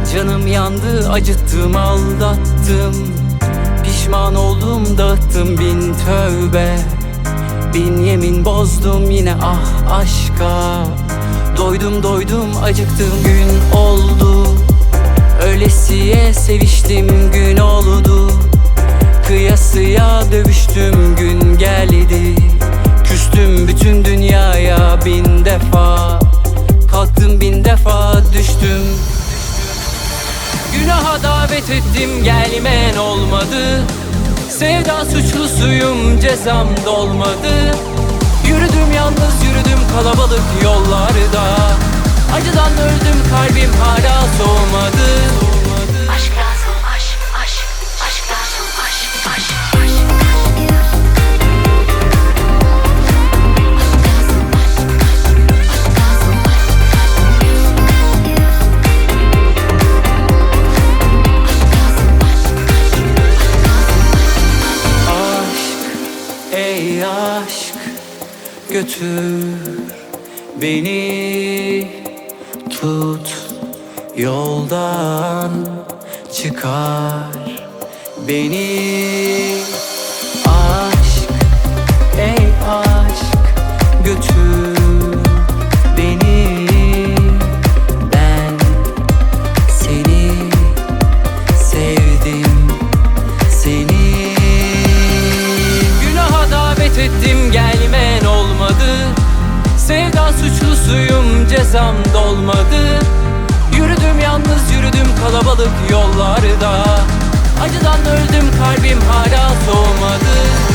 Canım yandı, acıttım, aldattım. Pişman oldum, dağıttım bin tövbe. Bin yemin bozdum yine ah aşka. Doydum acıktım, gün oldu. Öylesiye seviştim, gün oldu. Kıyasıya dövüştüm, gün geldi. Küstüm bütün dünyaya bin defa. Kalktım bin defa düştüm. Günaha davet ettim, gelmen olmadı. Sevda suçlusuyum, cezam dolmadı. Yürüdüm yalnız, yürüdüm kalabalık yollarda. Acıdan öldüm, kalbim hala soğumadı. Aşk lazım, aşk, aşk, aşk lazım, aşk, aşk, aşk. Ey aşk, götür beni, tut yoldan, çıkar beni. Aşk, ey aşk, götür beni. Ben seni sevdim, seni. Günaha davet ettim, gelmen olmadı. Sevda suçlusuyum, cezam dolmadı. Yürüdüm yalnız, yürüdüm kalabalık yollarda. Acıdan öldüm, kalbim hala soğumadı.